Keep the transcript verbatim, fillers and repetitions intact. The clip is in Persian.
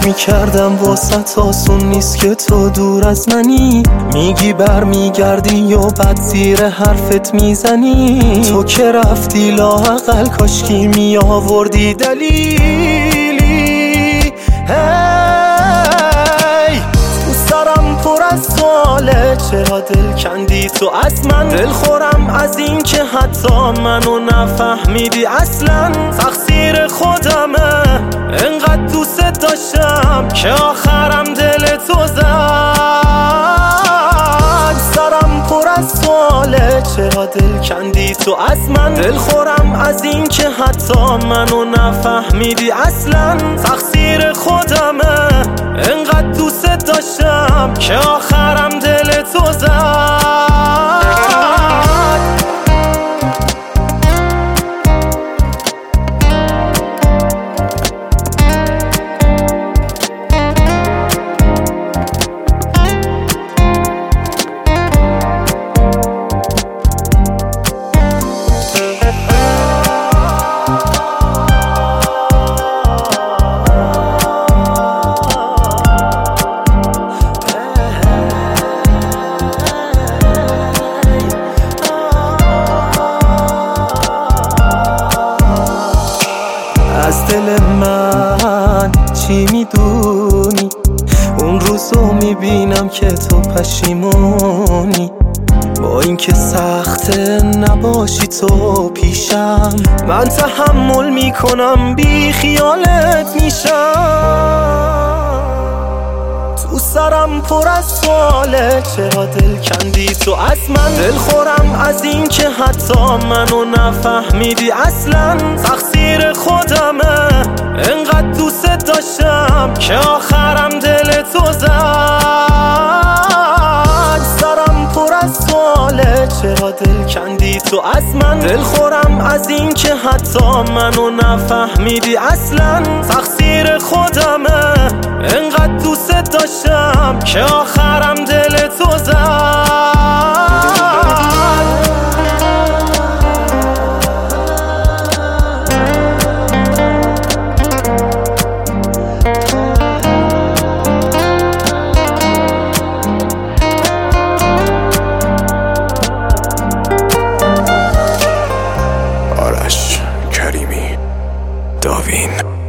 فکر میکردم واسط آسون نیست که تو دور از منی. میگی بر میگردی یا بد زیر حرفت میزنی. تو که رفتی لااقل کاشکی می آوردی دلیلی. هی تو سرم پر از سواله، چرا دل کندی تو از من؟ دل خورم از این که حتی منو نفهمیدی اصلا. تقصیر خودمه، انقدر دوست داشتم که آخرم دل تو زد. سرم پر از سواله، چرا دل کندی تو از من؟ دل خورم از این که حتی منو نفهمیدی اصلا. تقصیر خودمه، انقدر دوست داشتم که آخرم دل تو زد. از دل من چی میدونی؟ اون روزو میبینم که تو پشیمونی. با اینکه سخته نباشی تو پیشم، من تحمل میکنم بی خیالت میشم. تو سرم پر از سواله، چرا دل کندی تو از من؟ دل خورم از این که حتی منو نفهمیدی اصلا. تقصیر خودمه، انقدر دوست داشتم که آخرم دل تو زد. سرم پر از سواله، چرا دل کندی تو از من؟ دل خورم از این که حتی منو نفهمیدی اصلا. تقصیر خودمه، انقدر دوست داشتم که آخرم دل تو زد. آرش کریمی، داوین.